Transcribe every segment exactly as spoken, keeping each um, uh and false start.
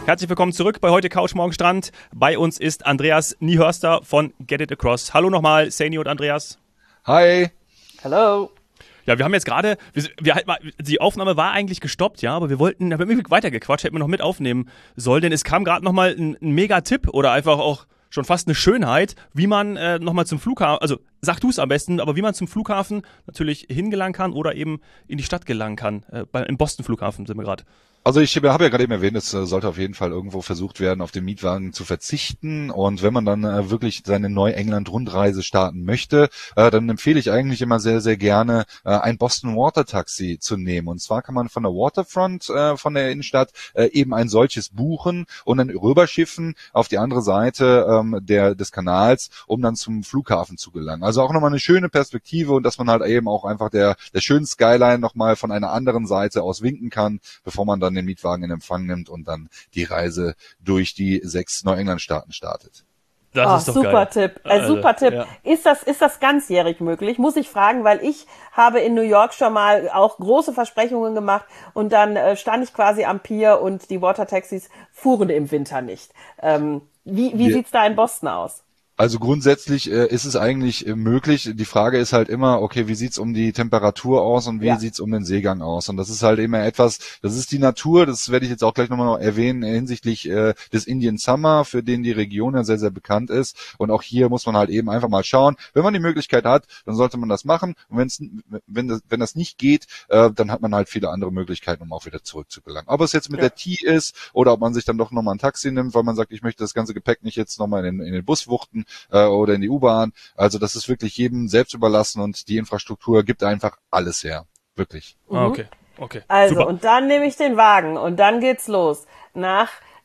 Herzlich willkommen zurück bei heute Couch Morgen Strand. Bei uns ist Andreas Niehörster von Get It Across. Hallo nochmal, Saini und Andreas. Hi. Hallo. Ja, wir haben jetzt gerade, wir, wir, die Aufnahme war eigentlich gestoppt, ja, aber wir wollten, da haben wir weitergequatscht, hätten wir noch mit aufnehmen sollen, denn es kam gerade nochmal ein, ein Mega-Tipp oder einfach auch schon fast eine Schönheit, wie man äh, nochmal zum Flughafen, also sag du es am besten, aber wie man zum Flughafen natürlich hingelangen kann oder eben in die Stadt gelangen kann. Äh, bei, im Boston-Flughafen sind wir gerade. Also ich habe ja gerade eben erwähnt, es sollte auf jeden Fall irgendwo versucht werden, auf den Mietwagen zu verzichten. Und wenn man dann äh, wirklich seine Neu-England-Rundreise starten möchte, äh, dann empfehle ich eigentlich immer sehr, sehr gerne, äh, ein Boston Water Taxi zu nehmen. Und zwar kann man von der Waterfront, äh, von der Innenstadt, äh, eben ein solches buchen und dann rüberschiffen auf die andere Seite ähm, der des Kanals, um dann zum Flughafen zu gelangen. Also auch nochmal eine schöne Perspektive und dass man halt eben auch einfach der der schönen Skyline nochmal von einer anderen Seite aus winken kann, bevor man dann den Mietwagen in Empfang nimmt und dann die Reise durch die sechs Neuengland-Staaten startet. Das oh, ist doch super geil. Tipp, äh, also, super Tipp. Ja. Ist das, ist das ganzjährig möglich? Muss ich fragen, weil ich habe in New York schon mal auch große Versprechungen gemacht und dann äh, stand ich quasi am Pier und die Watertaxis fuhren im Winter nicht. Ähm, wie wie ja. sieht's da in Boston aus? Also grundsätzlich äh, ist es eigentlich äh, möglich. Die Frage ist halt immer, okay, wie sieht's um die Temperatur aus und wie ja. sieht's um den Seegang aus? Und das ist halt immer etwas, das ist die Natur, das werde ich jetzt auch gleich nochmal erwähnen hinsichtlich äh, des Indian Summer, für den die Region ja sehr, sehr bekannt ist. Und auch hier muss man halt eben einfach mal schauen. Wenn man die Möglichkeit hat, dann sollte man das machen. Und wenn's, wenn das, wenn das nicht geht, äh, dann hat man halt viele andere Möglichkeiten, um auch wieder zurückzugelangen. Ob es jetzt mit ja. der T ist oder ob man sich dann doch nochmal ein Taxi nimmt, weil man sagt, ich möchte das ganze Gepäck nicht jetzt nochmal in, in den Bus wuchten, oder in die U-Bahn. Also das ist wirklich jedem selbst überlassen und die Infrastruktur gibt einfach alles her. Wirklich. Mhm. Okay, okay. Also Super. Und dann nehme ich den Wagen und dann geht's los nach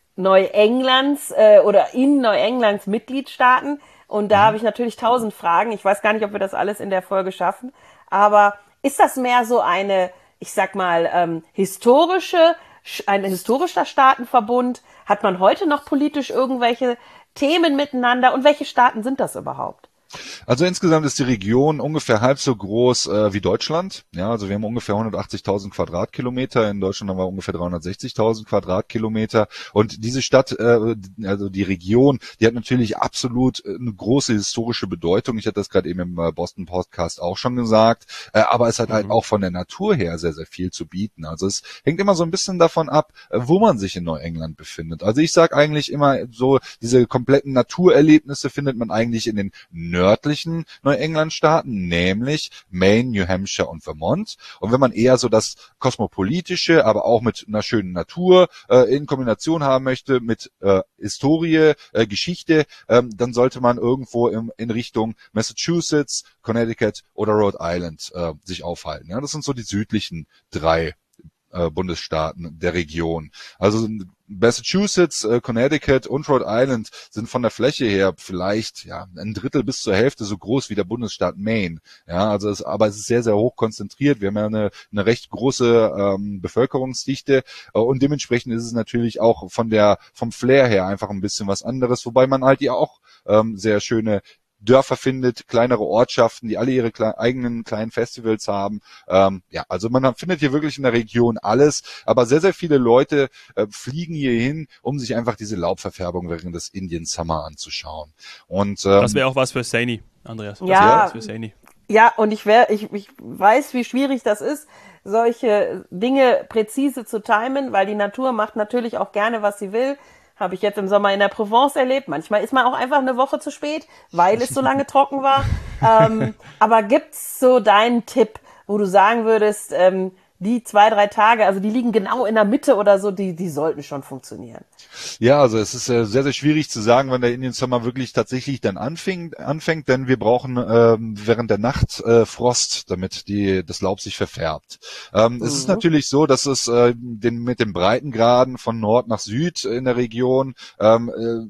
Neuenglands äh, oder in Neuenglands Mitgliedstaaten. Und da mhm. habe ich natürlich tausend Fragen. Ich weiß gar nicht, ob wir das alles in der Folge schaffen. Aber ist das mehr so eine, ich sag mal, ähm, historische, ein historischer Staatenverbund? Hat man heute noch politisch irgendwelche Themen miteinander und welche Staaten sind das überhaupt? Also insgesamt ist die Region ungefähr halb so groß äh, wie Deutschland. Ja, also wir haben ungefähr hundertachtzigtausend Quadratkilometer. In Deutschland haben wir ungefähr dreihundertsechzigtausend Quadratkilometer. Und diese Stadt, äh, also die Region, die hat natürlich absolut eine große historische Bedeutung. Ich hatte das gerade eben im Boston Podcast auch schon gesagt. Äh, aber es hat mhm. halt auch von der Natur her sehr, sehr viel zu bieten. Also es hängt immer so ein bisschen davon ab, wo man sich in Neuengland befindet. Also ich sage eigentlich immer so, diese kompletten Naturerlebnisse findet man eigentlich in den nördlichen Neuengland-Staaten, nämlich Maine, New Hampshire und Vermont. Und wenn man eher so das kosmopolitische, aber auch mit einer schönen Natur äh, in Kombination haben möchte, mit äh, Historie, äh, Geschichte, ähm, dann sollte man irgendwo im, in Richtung Massachusetts, Connecticut oder Rhode Island äh, sich aufhalten. Ja, das sind so die südlichen drei äh, Bundesstaaten der Region. Also Massachusetts, äh, Connecticut und Rhode Island sind von der Fläche her vielleicht ja ein Drittel bis zur Hälfte so groß wie der Bundesstaat Maine. Ja, also es, aber es ist sehr, sehr hoch konzentriert. Wir haben ja eine, eine recht große ähm, Bevölkerungsdichte äh, und dementsprechend ist es natürlich auch von der vom Flair her einfach ein bisschen was anderes, wobei man halt ja auch ähm, sehr schöne Dörfer findet, kleinere Ortschaften, die alle ihre kle- eigenen kleinen Festivals haben. Ähm, ja, also man findet hier wirklich in der Region alles, aber sehr, sehr viele Leute äh, fliegen hier hin, um sich einfach diese Laubverfärbung während des Indian Summer anzuschauen. Und ähm, das wäre auch was für Saini, Andreas. Das ja, wäre was für Saini. Ja, und ich, wär, ich, ich weiß, wie schwierig das ist, solche Dinge präzise zu timen, weil die Natur macht natürlich auch gerne, was sie will. Habe ich jetzt im Sommer in der Provence erlebt. Manchmal ist man auch einfach eine Woche zu spät, weil es so lange trocken war. Ähm, aber gibt's so deinen Tipp, wo du sagen würdest, ähm, die zwei, drei Tage, also die liegen genau in der Mitte oder so, die, die sollten schon funktionieren? Ja, also es ist äh, sehr, sehr schwierig zu sagen, wann der Indian Summer wirklich tatsächlich dann anfängt, anfängt, denn wir brauchen ähm, während der Nacht äh, Frost, damit die das Laub sich verfärbt. Ähm, mhm. Es ist natürlich so, dass es äh, den, mit den Breitengraden von Nord nach Süd in der Region ähm, äh,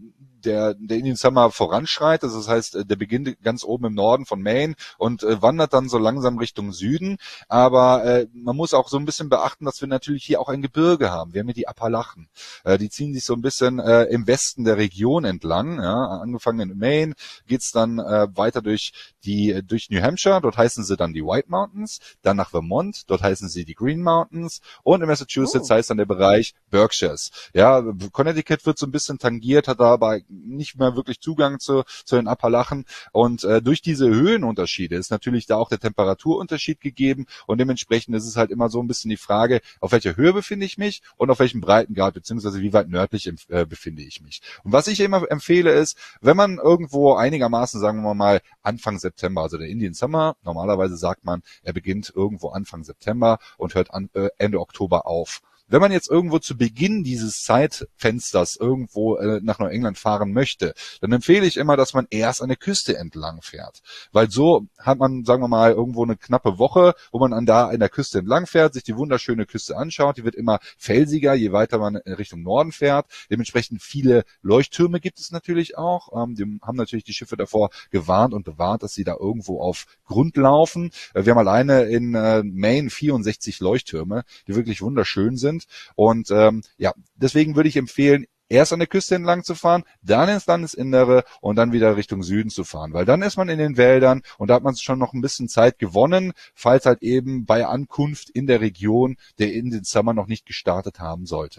der, der Indian Summer voranschreitet. Also das heißt, der beginnt ganz oben im Norden von Maine und äh, wandert dann so langsam Richtung Süden. Aber äh, man muss auch so ein bisschen beachten, dass wir natürlich hier auch ein Gebirge haben. Wir haben hier die Appalachen. Äh, die ziehen sich so ein bisschen äh, im Westen der Region entlang. Ja, angefangen in Maine, geht's dann äh, weiter durch die durch New Hampshire. Dort heißen sie dann die White Mountains. Dann nach Vermont. Dort heißen sie die Green Mountains. Und in Massachusetts Oh. heißt dann der Bereich Berkshires. Ja, Connecticut wird so ein bisschen tangiert, hat da aber nicht mehr wirklich Zugang zu, zu den Appalachen. Und äh, durch diese Höhenunterschiede ist natürlich da auch der Temperaturunterschied gegeben. Und dementsprechend ist es halt immer so ein bisschen die Frage, auf welcher Höhe befinde ich mich und auf welchem Breitengrad, beziehungsweise wie weit nördlich äh, befinde ich mich. Und was ich immer empfehle ist, wenn man irgendwo einigermaßen, sagen wir mal, Anfang September, also der Indian Summer, normalerweise sagt man, er beginnt irgendwo Anfang September und hört an, äh, Ende Oktober auf. Wenn man jetzt irgendwo zu Beginn dieses Zeitfensters irgendwo äh, nach Neuengland fahren möchte, dann empfehle ich immer, dass man erst an der Küste entlang fährt. Weil so hat man, sagen wir mal, irgendwo eine knappe Woche, wo man an da an der Küste entlang fährt, sich die wunderschöne Küste anschaut. Die wird immer felsiger, je weiter man in Richtung Norden fährt. Dementsprechend viele Leuchttürme gibt es natürlich auch. Ähm, die haben natürlich die Schiffe davor gewarnt und bewahrt, dass sie da irgendwo auf Grund laufen. Äh, wir haben alleine in äh, Maine vierundsechzig Leuchttürme, die wirklich wunderschön sind. Und ähm, ja, deswegen würde ich empfehlen, erst an der Küste entlang zu fahren, dann ins Landesinnere und dann wieder Richtung Süden zu fahren, weil dann ist man in den Wäldern und da hat man schon noch ein bisschen Zeit gewonnen, falls halt eben bei Ankunft in der Region der Indian Summer noch nicht gestartet haben sollte.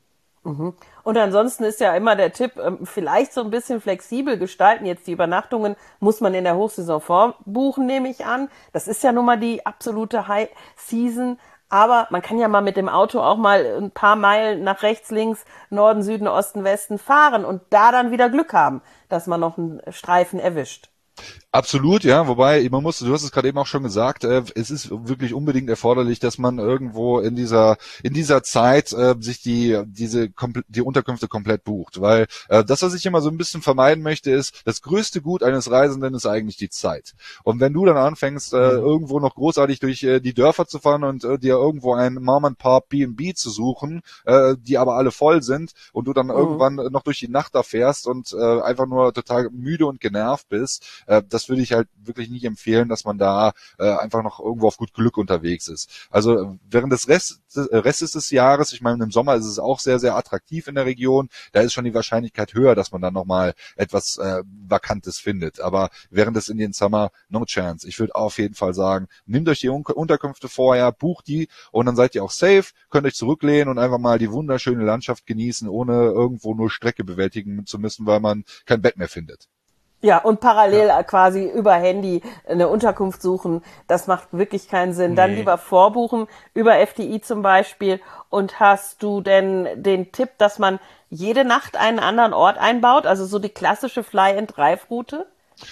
Mhm. Und ansonsten ist ja immer der Tipp, ähm, vielleicht so ein bisschen flexibel gestalten. Jetzt die Übernachtungen muss man in der Hochsaison vorbuchen, nehme ich an. Das ist ja nun mal die absolute High Season. Aber man kann ja mal mit dem Auto auch mal ein paar Meilen nach rechts, links, Norden, Süden, Osten, Westen fahren und da dann wieder Glück haben, dass man noch einen Streifen erwischt. Absolut, ja, wobei man muss, du hast es gerade eben auch schon gesagt, äh, es ist wirklich unbedingt erforderlich, dass man irgendwo in dieser in dieser Zeit äh, sich die diese die Unterkünfte komplett bucht, weil äh, das, was ich immer so ein bisschen vermeiden möchte, ist, das größte Gut eines Reisenden ist eigentlich die Zeit. Und wenn du dann anfängst, äh, irgendwo noch großartig durch äh, die Dörfer zu fahren und äh, dir irgendwo ein Mom-and-Pop B and B zu suchen, äh, die aber alle voll sind und du dann Mhm. irgendwann noch durch die Nacht da fährst und äh, einfach nur total müde und genervt bist, äh, das würde ich halt wirklich nicht empfehlen, dass man da äh, einfach noch irgendwo auf gut Glück unterwegs ist. Also äh, während des Rest, äh, Restes des Jahres, ich meine, im Sommer ist es auch sehr, sehr attraktiv in der Region, da ist schon die Wahrscheinlichkeit höher, dass man dann nochmal etwas äh, Vakantes findet. Aber während des Indian Summer, no chance. Ich würde auf jeden Fall sagen, nehmt euch die Un- Unterkünfte vorher, bucht die und dann seid ihr auch safe, könnt euch zurücklehnen und einfach mal die wunderschöne Landschaft genießen, ohne irgendwo nur Strecke bewältigen zu müssen, weil man kein Bett mehr findet. Ja, und parallel quasi über Handy eine Unterkunft suchen, das macht wirklich keinen Sinn. Dann Nee. lieber vorbuchen, über F D I zum Beispiel. Und hast du denn den Tipp, dass man jede Nacht einen anderen Ort einbaut? Also so die klassische Fly-and-Drive-Route?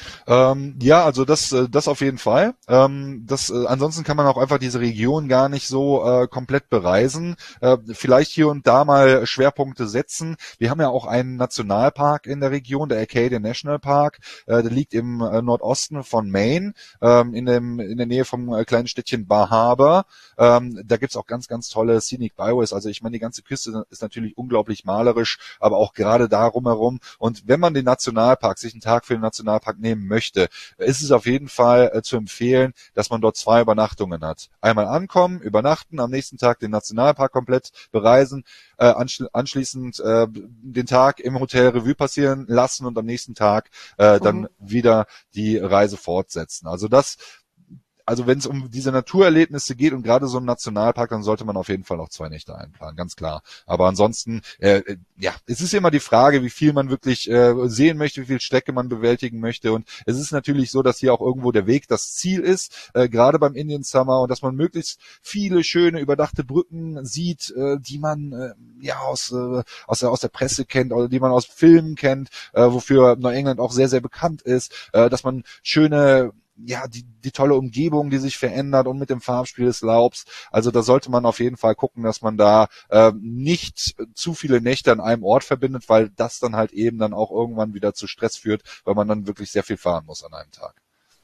Ähm, ja, also das, äh, das auf jeden Fall. Ähm, das, äh, ansonsten kann man auch einfach diese Region gar nicht so äh, komplett bereisen. Äh, vielleicht hier und da mal Schwerpunkte setzen. Wir haben ja auch einen Nationalpark in der Region, der Acadia National Park. Äh, der liegt im äh, Nordosten von Maine, ähm, in dem in der Nähe vom äh, kleinen Städtchen Bar Harbor. Ähm, da gibt's auch ganz, ganz tolle Scenic Byways. Also ich meine, die ganze Küste ist natürlich unglaublich malerisch, aber auch gerade darum herum. Und wenn man den Nationalpark, sich einen Tag für den Nationalpark nehmen möchte, ist es auf jeden Fall äh, zu empfehlen, dass man dort zwei Übernachtungen hat. Einmal ankommen, übernachten, am nächsten Tag den Nationalpark komplett bereisen, äh, anschli- anschließend äh, den Tag im Hotel Revue passieren lassen und am nächsten Tag äh, dann Mhm. wieder die Reise fortsetzen. Also das Also wenn es um diese Naturerlebnisse geht und gerade so ein Nationalpark, dann sollte man auf jeden Fall auch zwei Nächte einplanen, ganz klar. Aber ansonsten, äh, ja, es ist immer die Frage, wie viel man wirklich äh, sehen möchte, wie viel Strecke man bewältigen möchte. Und es ist natürlich so, dass hier auch irgendwo der Weg das Ziel ist, äh, gerade beim Indian Summer, und dass man möglichst viele schöne überdachte Brücken sieht, äh, die man äh, ja aus äh, aus der aus der Presse kennt oder die man aus Filmen kennt, äh, wofür Neuengland auch sehr sehr bekannt ist, äh, dass man schöne ja, die, die tolle Umgebung, die sich verändert und mit dem Farbspiel des Laubs. Also da sollte man auf jeden Fall gucken, dass man da äh, nicht zu viele Nächte an einem Ort verbindet, weil das dann halt eben dann auch irgendwann wieder zu Stress führt, weil man dann wirklich sehr viel fahren muss an einem Tag.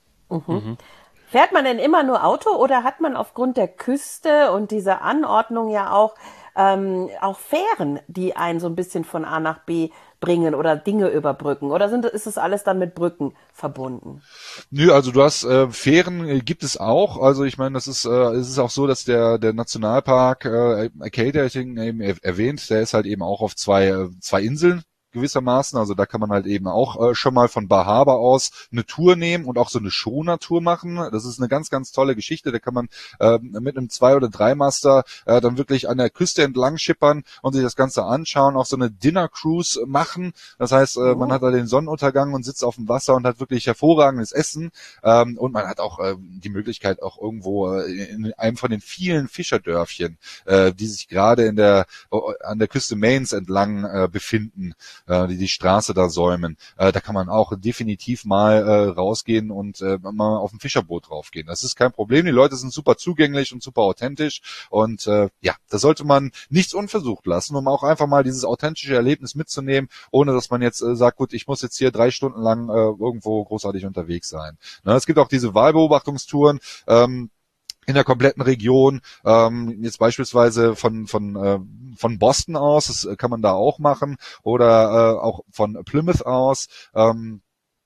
Mhm. Fährt man denn immer nur Auto oder hat man aufgrund der Küste und dieser Anordnung ja auch, ähm, auch Fähren, die einen so ein bisschen von A nach B bringen oder Dinge überbrücken? Oder sind, ist das alles dann mit Brücken verbunden? Nö, also du hast äh, Fähren äh, gibt es auch. Also ich meine, das ist äh, es ist auch so, dass der der Nationalpark äh, Acadia, ich eben er, erwähnt, der ist halt eben auch auf zwei äh, zwei Inseln gewissermaßen, also da kann man halt eben auch äh, schon mal von Bar Harbor aus eine Tour nehmen und auch so eine Schoner-Tour machen. Das ist eine ganz, ganz tolle Geschichte. Da kann man äh, mit einem Zwei- oder Dreimaster äh, dann wirklich an der Küste entlang schippern und sich das Ganze anschauen, auch so eine Dinner-Cruise machen. Das heißt, äh, man hat da den Sonnenuntergang und sitzt auf dem Wasser und hat wirklich hervorragendes Essen, ähm, und man hat auch äh, die Möglichkeit, auch irgendwo äh, in einem von den vielen Fischerdörfchen, äh, die sich gerade in der an der Küste Maines entlang äh, befinden, die die Straße da säumen. Äh, da kann man auch definitiv mal äh, rausgehen und äh, mal auf ein Fischerboot draufgehen. Das ist kein Problem. Die Leute sind super zugänglich und super authentisch und äh, ja, da sollte man nichts unversucht lassen, um auch einfach mal dieses authentische Erlebnis mitzunehmen, ohne dass man jetzt äh, sagt, gut, ich muss jetzt hier drei Stunden lang äh, irgendwo großartig unterwegs sein. Na, es gibt auch diese Wahlbeobachtungstouren, ähm, in der kompletten Region, ähm, jetzt beispielsweise von von äh, von Boston aus, das kann man da auch machen, oder äh, auch von Plymouth aus. Ähm,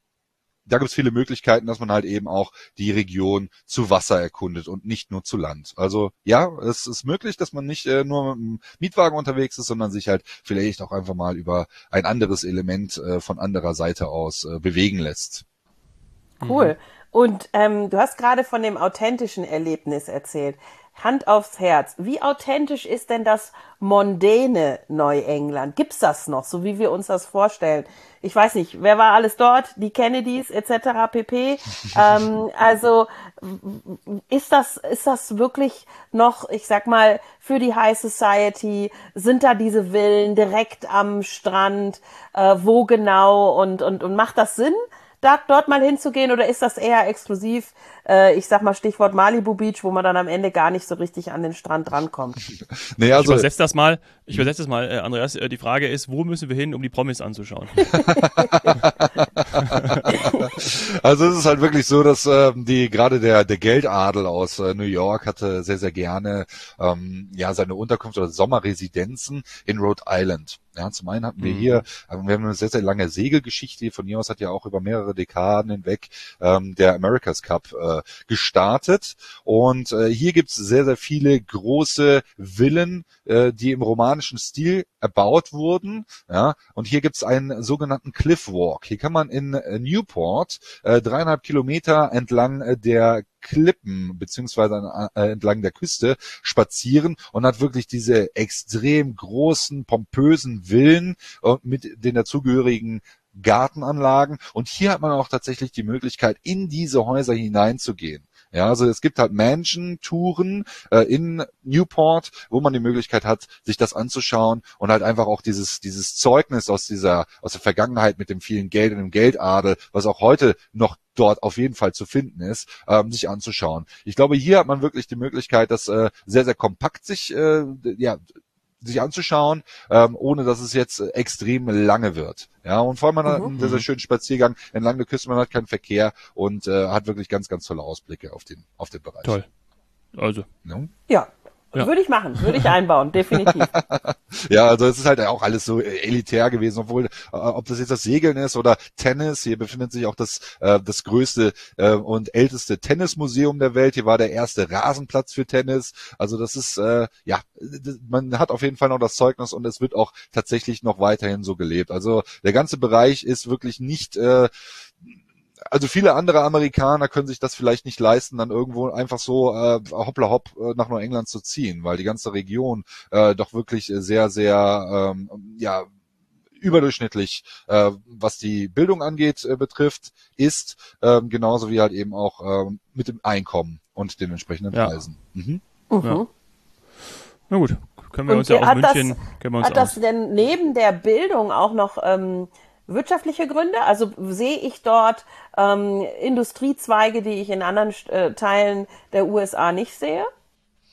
da gibt es viele Möglichkeiten, dass man halt eben auch die Region zu Wasser erkundet und nicht nur zu Land. Also ja, es ist möglich, dass man nicht äh, nur mit dem Mietwagen unterwegs ist, sondern sich halt vielleicht auch einfach mal über ein anderes Element äh, von anderer Seite aus äh, bewegen lässt. Cool. Mhm. Und ähm, du hast gerade von dem authentischen Erlebnis erzählt. Hand aufs Herz. Wie authentisch ist denn das mondäne Neuengland? Gibt's das noch, so wie wir uns das vorstellen? Ich weiß nicht, wer war alles dort? Die Kennedys et cetera pp. ähm, also ist das ist das wirklich noch, ich sag mal, für die High Society? Sind da diese Villen direkt am Strand? Äh, wo genau? Und und und macht das Sinn, da dort mal hinzugehen, oder ist das eher exklusiv, äh, ich sag mal Stichwort Malibu Beach, wo man dann am Ende gar nicht so richtig an den Strand rankommt? Nee, also, ich übersetze das mal, ich übersetze das mal, äh, Andreas, äh, die Frage ist, wo müssen wir hin, um die Promis anzuschauen? Also es ist halt wirklich so, dass äh, die gerade der der Geldadel aus äh, New York hatte sehr, sehr gerne ähm, ja seine Unterkunft oder Sommerresidenzen in Rhode Island. Ja, zum einen hatten wir hier, äh, wir haben eine sehr, sehr lange Segelgeschichte. Von hier aus hat ja auch über mehrere Dekaden hinweg ähm, der America's Cup äh, gestartet. Und äh, hier gibt's sehr, sehr viele große Villen, äh, die im romanischen Stil erbaut wurden. Ja, und hier gibt's einen sogenannten Cliff Walk. Hier kann man in äh, Newport äh, dreieinhalb Kilometer entlang äh, der Klippen beziehungsweise äh, entlang der Küste spazieren und hat wirklich diese extrem großen, pompösen Villen äh, mit den dazugehörigen Gartenanlagen. Und hier hat man auch tatsächlich die Möglichkeit, in diese Häuser hineinzugehen. Ja, also es gibt halt Mansion-Touren äh, in Newport, wo man die Möglichkeit hat, sich das anzuschauen und halt einfach auch dieses dieses Zeugnis aus dieser aus der Vergangenheit mit dem vielen Geld und dem Geldadel, was auch heute noch dort auf jeden Fall zu finden ist, ähm, sich anzuschauen. Ich glaube, hier hat man wirklich die Möglichkeit, das äh, sehr, sehr kompakt sich äh, ja sich anzuschauen, ähm, ohne dass es jetzt äh, extrem lange wird. Ja, und vor allem man hat einen sehr, sehr schönen Spaziergang entlang der Küste, man hat keinen Verkehr und äh, hat wirklich ganz, ganz tolle Ausblicke auf den auf den Bereich. Toll. Also. No? Ja. Ja. Würde ich machen, würde ich einbauen, definitiv. Ja, also es ist halt auch alles so elitär gewesen, obwohl, äh, ob das jetzt das Segeln ist oder Tennis, hier befindet sich auch das äh, das größte äh, und älteste Tennismuseum der Welt, hier war der erste Rasenplatz für Tennis, also das ist, äh, ja, man hat auf jeden Fall noch das Zeugnis und es wird auch tatsächlich noch weiterhin so gelebt. Also der ganze Bereich ist wirklich nicht, äh, also viele andere Amerikaner können sich das vielleicht nicht leisten, dann irgendwo einfach so äh, hoppla hopp äh, nach Neuengland zu ziehen, weil die ganze Region äh, doch wirklich sehr, sehr ähm, ja überdurchschnittlich, äh, was die Bildung angeht, äh, betrifft, ist, äh, genauso wie halt eben auch äh, mit dem Einkommen und den entsprechenden ja. Preisen. Mhm. Mhm. Ja. Na gut, können wir und uns ja aus München... Das, können wir uns hat das denn neben der Bildung auch noch... Ähm, wirtschaftliche Gründe? Also sehe ich dort ähm, Industriezweige, die ich in anderen äh, Teilen der U S A nicht sehe?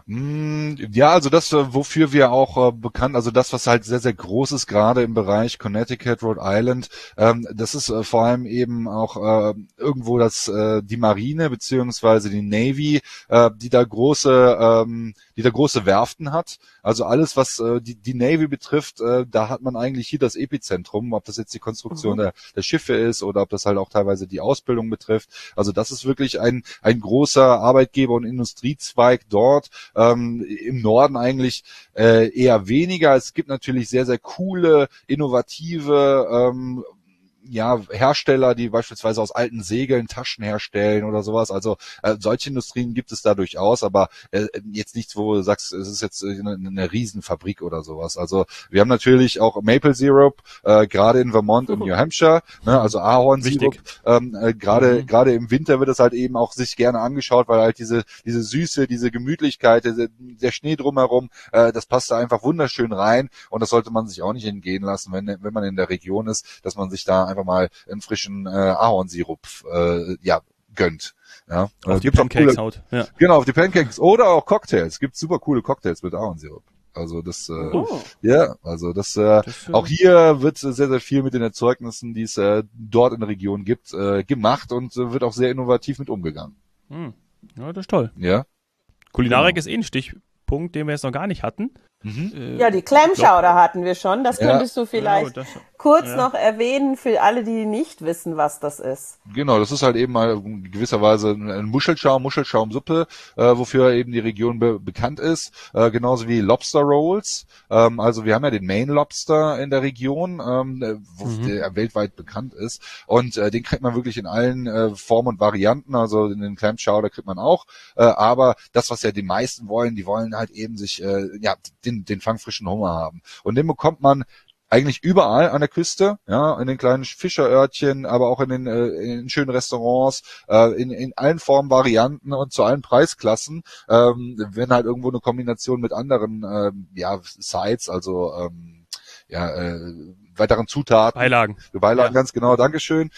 Mm, Ja, also das, äh, wofür wir auch äh, bekannt, also das, was halt sehr, sehr groß ist, gerade im Bereich Connecticut, Rhode Island, ähm, das ist äh, vor allem eben auch äh, irgendwo das äh, die Marine beziehungsweise die Navy, äh, die da große, ähm, die da große Werften hat. Also alles, was äh, die, die Navy betrifft, äh, da hat man eigentlich hier das Epizentrum, ob das jetzt die Konstruktion Mhm. der, der Schiffe ist oder ob das halt auch teilweise die Ausbildung betrifft. Also das ist wirklich ein ein großer Arbeitgeber und Industriezweig dort. Ähm, im Norden eigentlich äh, eher weniger. Es gibt natürlich sehr, sehr coole, innovative ähm, ja, Hersteller, die beispielsweise aus alten Segeln Taschen herstellen oder sowas. Also äh, solche Industrien gibt es da durchaus, aber äh, jetzt nichts, wo du sagst, es ist jetzt eine, eine Riesenfabrik oder sowas. Also wir haben natürlich auch Maple Syrup, äh, gerade in Vermont und New Hampshire, ne, also Ahornsirup. Wichtig. Ähm, äh, gerade Mhm. gerade im Winter wird es halt eben auch sich gerne angeschaut, weil halt diese diese Süße, diese Gemütlichkeit, diese, der Schnee drumherum, äh, das passt da einfach wunderschön rein und das sollte man sich auch nicht entgehen lassen, wenn wenn man in der Region ist, dass man sich da einfach mal einen frischen äh, Ahornsirup äh, ja gönnt. Ja, Auf äh, die gibt's auch Pancakes coole, haut. Ja. genau, auf die Pancakes oder auch Cocktails. Gibt super coole Cocktails mit Ahornsirup. Also das, äh, Oh. ja, also das, äh, Das, äh, auch hier wird sehr, sehr viel mit den Erzeugnissen, die es äh, dort in der Region gibt, äh, gemacht und äh, wird auch sehr innovativ mit umgegangen. Hm. Ja, das ist toll. Ja. Kulinarik Genau. ist eh ein Stichpunkt, den wir jetzt noch gar nicht hatten. Mhm. Äh, Ja, die Clam Chowder hatten wir schon. Das Ja. könntest du vielleicht Ja, das- kurz ja. noch erwähnen für alle, die nicht wissen, was das ist. Genau, das ist halt eben mal in gewisser Weise ein Muschelschaum, Muschelschaumsuppe, äh, wofür eben die Region be bekannt ist, äh, genauso wie Lobster Rolls. Ähm, also wir haben ja den Maine Lobster in der Region, ähm, äh, wo Mhm. der weltweit bekannt ist und äh, den kriegt man wirklich in allen äh, Formen und Varianten, also in den Clam Chowder kriegt man auch, äh, aber das, was ja die meisten wollen, die wollen halt eben sich äh, ja den, den fangfrischen Hummer haben und den bekommt man eigentlich überall an der Küste, ja, in den kleinen Fischerörtchen, aber auch in den, äh, in schönen Restaurants, äh, in, in allen Formen, Varianten und zu allen Preisklassen, ähm, wenn halt irgendwo eine Kombination mit anderen, ähm, ja, Sides, also, ähm, ja, äh, weiteren Zutaten. Beilagen. Beilagen, Ja. ganz genau, Dankeschön.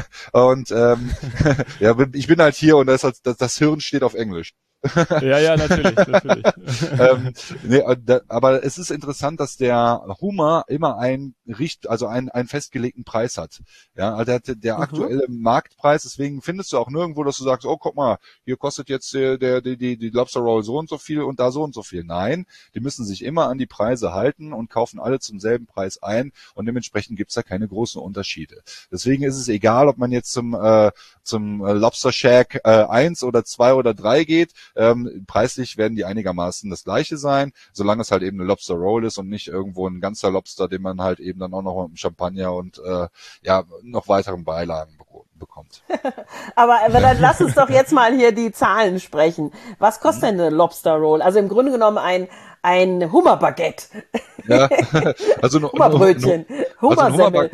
Und ähm, ja, ich bin halt hier und das, halt, das, das Hirn steht auf Englisch. Ja, ja, natürlich, natürlich. ähm, nee, äh, da, aber es ist interessant, dass der Hummer immer einen Richt, also einen, einen festgelegten Preis hat. Ja, also der, der Mhm. aktuelle Marktpreis, deswegen findest du auch nirgendwo, dass du sagst, oh, guck mal, hier kostet jetzt der, der, die, die, die Lobster Roll so und so viel und da so und so viel. Nein, die müssen sich immer an die Preise halten und kaufen alle zum selben Preis ein und dementsprechend gibt's da keine großen Unterschiede. Deswegen ist es egal, ob man jetzt zum, äh, zum äh, Lobster Shack äh, eins oder zwei oder drei geht. Ähm, preislich werden die einigermaßen das gleiche sein, solange es halt eben eine Lobster Roll ist und nicht irgendwo ein ganzer Lobster, den man halt eben dann auch noch mit Champagner und äh, ja noch weiteren Beilagen beko- bekommt. Aber, aber dann lass uns doch jetzt mal hier die Zahlen sprechen. Was kostet denn eine Lobster Roll? Also im Grunde genommen ein, ein Hummerbaguette. Ja, also ein, Hummerbrötchen. also ein Hummersemmel.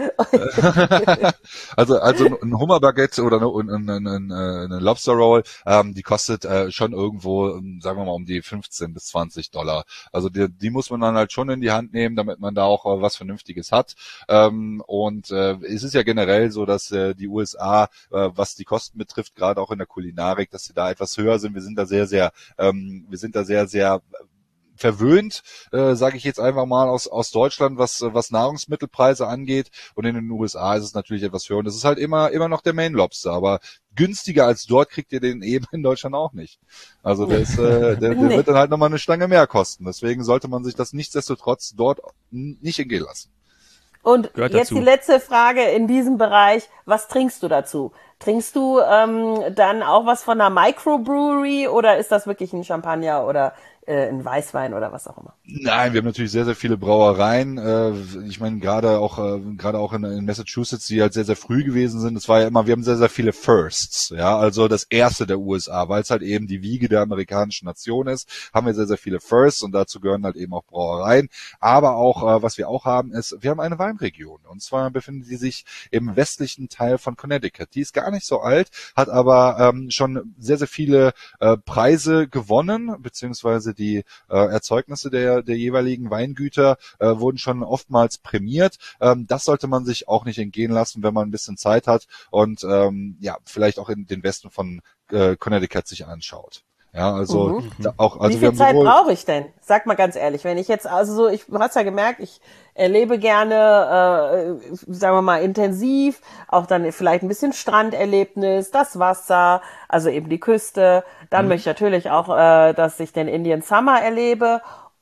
also also ein Hummerbaguette oder eine, eine, eine, eine Lobster Roll, ähm, die kostet äh, schon irgendwo, ähm, sagen wir mal, um die fünfzehn bis zwanzig Dollar. Also die, die muss man dann halt schon in die Hand nehmen, damit man da auch äh, was Vernünftiges hat. Ähm, und äh, es ist ja generell so, dass äh, die U S A, äh, was die Kosten betrifft, gerade auch in der Kulinarik, dass sie da etwas höher sind. Wir sind da sehr, sehr, ähm, wir sind da sehr, sehr verwöhnt, äh, sage ich jetzt einfach mal aus aus Deutschland, was was Nahrungsmittelpreise angeht, und in den U S A ist es natürlich etwas höher und es ist halt immer immer noch der Maine Lobster, aber günstiger als dort kriegt ihr den eben in Deutschland auch nicht. Also der ist äh, der, der Nee. wird dann halt nochmal eine Stange mehr kosten. Deswegen sollte man sich das nichtsdestotrotz dort n- nicht entgehen lassen. Und Gehört jetzt dazu. die letzte Frage in diesem Bereich. Was trinkst du dazu? Trinkst du ähm, dann auch was von einer Microbrewery oder ist das wirklich ein Champagner oder äh, ein Weißwein oder was auch immer? Nein, wir haben natürlich sehr, sehr viele Brauereien. Äh, ich meine, gerade auch äh, gerade auch in, in Massachusetts, die halt sehr, sehr früh gewesen sind. Es war ja immer, wir haben sehr, sehr viele Firsts. Ja, also das erste der U S A, weil es halt eben die Wiege der amerikanischen Nation ist, haben wir sehr, sehr viele Firsts und dazu gehören halt eben auch Brauereien. Aber auch, äh, was wir auch haben, ist, wir haben eine Weinregion. Und zwar befindet die sich im westlichen Teil von Connecticut. Die ist gar nicht so alt, hat aber ähm, schon sehr, sehr viele äh, Preise gewonnen, beziehungsweise die äh, Erzeugnisse der, der jeweiligen Weingüter äh, wurden schon oftmals prämiert. Ähm, das sollte man sich auch nicht entgehen lassen, wenn man ein bisschen Zeit hat und ähm, ja vielleicht auch in den Westen von äh, Connecticut sich anschaut. Ja, also Mhm. da auch, also Wie wir viel haben Zeit sowohl, brauche ich denn? Sag mal ganz ehrlich, wenn ich jetzt, also so, ich, du hast ja gemerkt, ich erlebe gerne, äh, sagen wir mal, intensiv, auch dann vielleicht ein bisschen Stranderlebnis, das Wasser, also eben die Küste. Dann möchte ich natürlich auch, äh, dass ich den Indian Summer erlebe.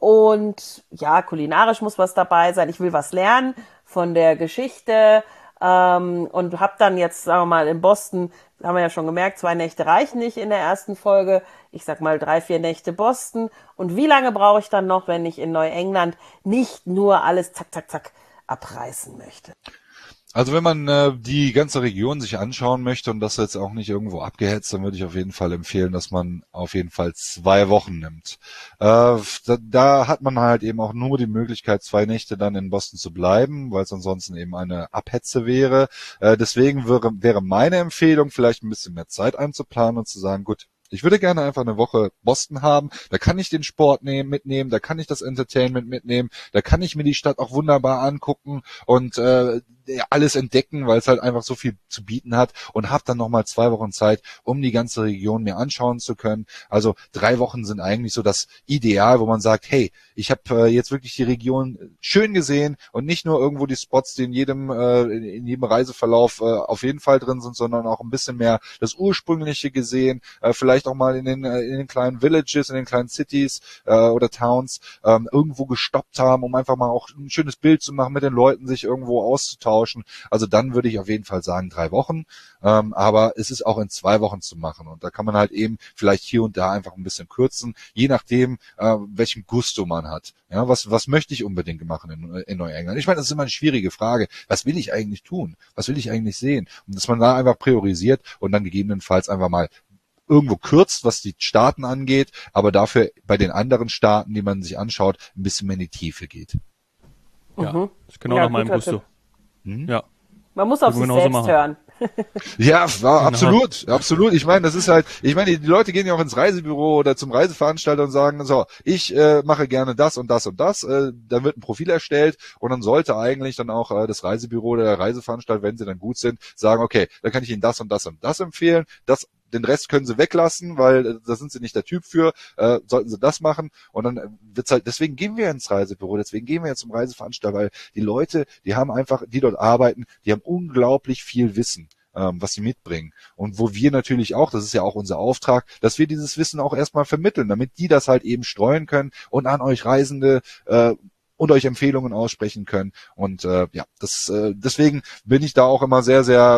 Und ja, kulinarisch muss was dabei sein. Ich will was lernen von der Geschichte. Ähm, und habe dann jetzt, sagen wir mal, in Boston, haben wir ja schon gemerkt, zwei Nächte reichen nicht in der ersten Folge. Ich sag mal drei, vier Nächte Boston. Und wie lange brauche ich dann noch, wenn ich in Neuengland nicht nur alles zack, zack, zack abreißen möchte? also wenn man äh, die ganze Region sich anschauen möchte und das jetzt auch nicht irgendwo abgehetzt, dann würde ich auf jeden Fall empfehlen, dass man auf jeden Fall zwei Wochen nimmt. Äh, da, da hat man halt eben auch nur die Möglichkeit, zwei Nächte dann in Boston zu bleiben, weil es ansonsten eben eine Abhetze wäre. Äh, deswegen wäre, wäre meine Empfehlung, vielleicht ein bisschen mehr Zeit einzuplanen und zu sagen, gut, ich würde gerne einfach eine Woche Boston haben. Da kann ich den Sport nehmen, mitnehmen, da kann ich das Entertainment mitnehmen, da kann ich mir die Stadt auch wunderbar angucken und äh, alles entdecken, weil es halt einfach so viel zu bieten hat und habe dann nochmal zwei Wochen Zeit, um die ganze Region mir anschauen zu können. Also drei Wochen sind eigentlich so das Ideal, wo man sagt, hey, ich habe äh, jetzt wirklich die Region schön gesehen und nicht nur irgendwo die Spots, die in jedem äh, in jedem Reiseverlauf äh, auf jeden Fall drin sind, sondern auch ein bisschen mehr das Ursprüngliche gesehen, äh, vielleicht auch mal in den äh, in den kleinen Villages, in den kleinen Cities äh, oder Towns ähm, irgendwo gestoppt haben, um einfach mal auch ein schönes Bild zu machen, mit den Leuten sich irgendwo auszutauschen. Also dann würde ich auf jeden Fall sagen drei Wochen, ähm, aber es ist auch in zwei Wochen zu machen und da kann man halt eben vielleicht hier und da einfach ein bisschen kürzen, je nachdem, äh, welchen Gusto man hat. Ja, was was möchte ich unbedingt machen in, in Neuengland? Ich meine, das ist immer eine schwierige Frage. Was will ich eigentlich tun? Was will ich eigentlich sehen? Und dass man da einfach priorisiert und dann gegebenenfalls einfach mal irgendwo kürzt, was die Staaten angeht, aber dafür bei den anderen Staaten, die man sich anschaut, ein bisschen mehr in die Tiefe geht. Ja, Mhm. ist genau Ja, nach meinem guter Gusto. Tipp. Mhm. Ja, Man muss auf Können wir sich genauso selbst machen. hören. Ja, war Genau. absolut, absolut. Ich meine, das ist halt, ich meine, die Leute gehen ja auch ins Reisebüro oder zum Reiseveranstalter und sagen, so, ich äh, mache gerne das und das und das. Äh, dann wird ein Profil erstellt und dann sollte eigentlich dann auch äh, das Reisebüro oder der Reiseveranstalter, wenn sie dann gut sind, sagen, okay, dann kann ich Ihnen das und das und das empfehlen. Das Den Rest können sie weglassen, weil äh, da sind sie nicht der Typ für, äh, sollten sie das machen und dann äh, wird's halt, deswegen gehen wir ins Reisebüro, deswegen gehen wir jetzt zum Reiseveranstalter, weil die Leute, die haben einfach, die dort arbeiten, die haben unglaublich viel Wissen, ähm, was sie mitbringen und wo wir natürlich auch, das ist ja auch unser Auftrag, dass wir dieses Wissen auch erstmal vermitteln, damit die das halt eben streuen können und an euch Reisende äh, und euch Empfehlungen aussprechen können und äh, ja, das äh, deswegen bin ich da auch immer sehr, sehr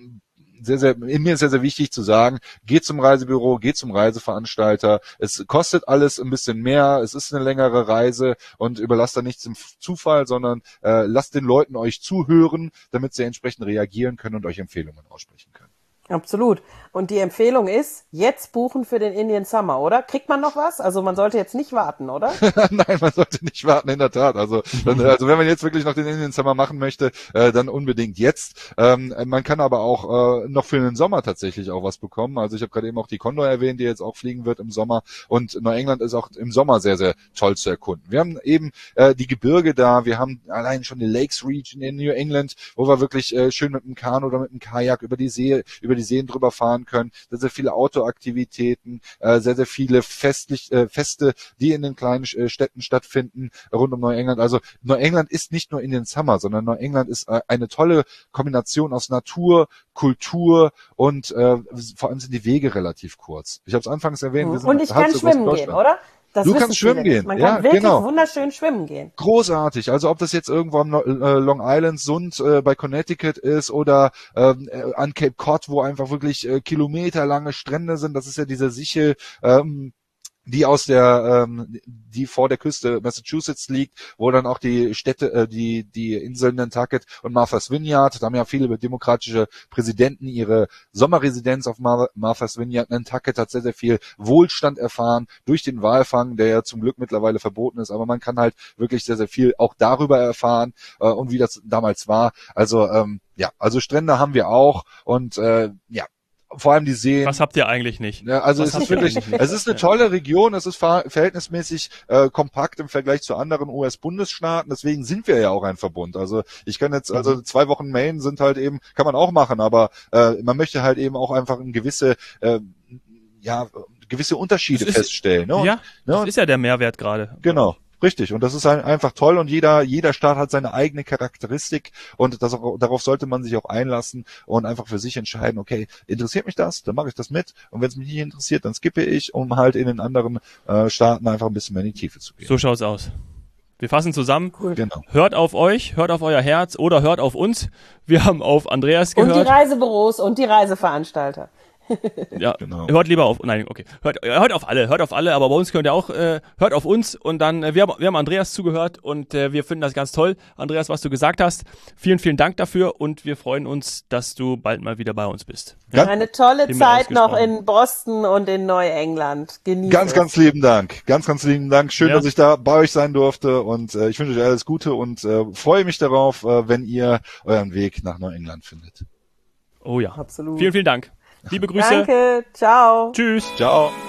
sehr, sehr, in mir ist sehr, sehr wichtig zu sagen, geht zum Reisebüro, geht zum Reiseveranstalter. Es kostet alles ein bisschen mehr, es ist eine längere Reise und überlasst da nichts dem Zufall, sondern äh, lasst den Leuten euch zuhören, damit sie entsprechend reagieren können und euch Empfehlungen aussprechen können. Absolut. Und die Empfehlung ist, jetzt buchen für den Indian Summer, oder? Kriegt man noch was? Also man sollte jetzt nicht warten, oder? Nein, man sollte nicht warten, in der Tat. Also, dann, also wenn man jetzt wirklich noch den Indian Summer machen möchte, äh, dann unbedingt jetzt. Ähm, man kann aber auch äh, noch für den Sommer tatsächlich auch was bekommen. Also ich habe gerade eben auch die Condor erwähnt, die jetzt auch fliegen wird im Sommer. Und Neuengland ist auch im Sommer sehr, sehr toll zu erkunden. Wir haben eben äh, die Gebirge da, wir haben allein schon die Lakes Region in New England, wo wir wirklich äh, schön mit dem Kanu oder mit dem Kajak über die See, über die Seen drüber fahren können. Sehr, sehr viele Outdoor-Aktivitäten, äh, sehr, sehr viele festlich, äh, Feste, die in den kleinen äh, Städten stattfinden, rund um Neuengland. Also Neuengland ist nicht nur Indian Summer, sondern Neuengland ist äh, eine tolle Kombination aus Natur, Kultur und äh, vor allem sind die Wege relativ kurz. Ich habe es anfangs erwähnt, wir sind Und ich halb kann so groß wie schwimmen gehen, Deutschland. oder? Das Du wissen kannst viele schwimmen nicht. gehen. Man Ja, kann wirklich genau. wunderschön schwimmen gehen. Großartig. Also ob das jetzt irgendwo am äh, Long Island Sund äh, bei Connecticut ist oder ähm, äh, an Cape Cod, wo einfach wirklich äh, kilometerlange Strände sind. Das ist ja diese Sichel, ähm, die aus der, ähm, die vor der Küste Massachusetts liegt, wo dann auch die Städte, äh, die die Inseln Nantucket und Martha's Vineyard, da haben ja viele demokratische Präsidenten ihre Sommerresidenz auf Mar- Martha's Vineyard. Nantucket hat sehr, sehr viel Wohlstand erfahren durch den Walfang, der ja zum Glück mittlerweile verboten ist, aber man kann halt wirklich sehr, sehr viel auch darüber erfahren äh, und wie das damals war. Also ähm, ja, also Strände haben wir auch und äh, ja, vor allem die Seen. Was habt ihr eigentlich nicht? Ja, also Was es habt ist ihr wirklich, eigentlich nicht? es ist eine tolle Region, es ist ver verhältnismäßig äh, kompakt im Vergleich zu anderen U S-Bundesstaaten, deswegen sind wir ja auch ein Verbund. Also ich kann jetzt, also zwei Wochen Maine sind halt eben, kann man auch machen, aber äh, man möchte halt eben auch einfach eine gewisse, äh, ja, gewisse Unterschiede Das ist- feststellen. Ne? Und, ja, ne? das Und, ist ja der Mehrwert gerade. genau. Richtig. Und das ist ein, einfach toll und jeder, jeder Staat hat seine eigene Charakteristik und das, darauf sollte man sich auch einlassen und einfach für sich entscheiden, okay, interessiert mich das, dann mache ich das mit und wenn es mich nicht interessiert, dann skippe ich, um halt in den anderen äh, Staaten einfach ein bisschen mehr in die Tiefe zu gehen. So schaut's aus. Wir fassen zusammen. Genau. Hört auf euch, hört auf euer Herz oder hört auf uns. Wir haben auf Andreas Und die gehört. Reisebüros und die Reiseveranstalter. Ja, Genau. hört lieber auf, nein, okay, hört, hört auf alle, hört auf alle, aber bei uns könnt ihr auch, äh, hört auf uns und dann, äh, wir haben, wir haben Andreas zugehört und äh, wir finden das ganz toll, Andreas, was du gesagt hast. Vielen, vielen Dank dafür und wir freuen uns, dass du bald mal wieder bei uns bist. Ganz, Eine tolle Himmel Zeit noch ausgesprochen. in Boston und in Neuengland. Genießt ganz, es. ganz lieben Dank. Ganz, ganz lieben Dank. Schön, Ja. dass ich da bei euch sein durfte und äh, ich wünsche euch alles Gute und äh, freue mich darauf, äh, wenn ihr euren Weg nach Neuengland findet. Oh ja. Absolut. Vielen, vielen Dank. Liebe Grüße. Danke. Ciao. Tschüss. Ciao.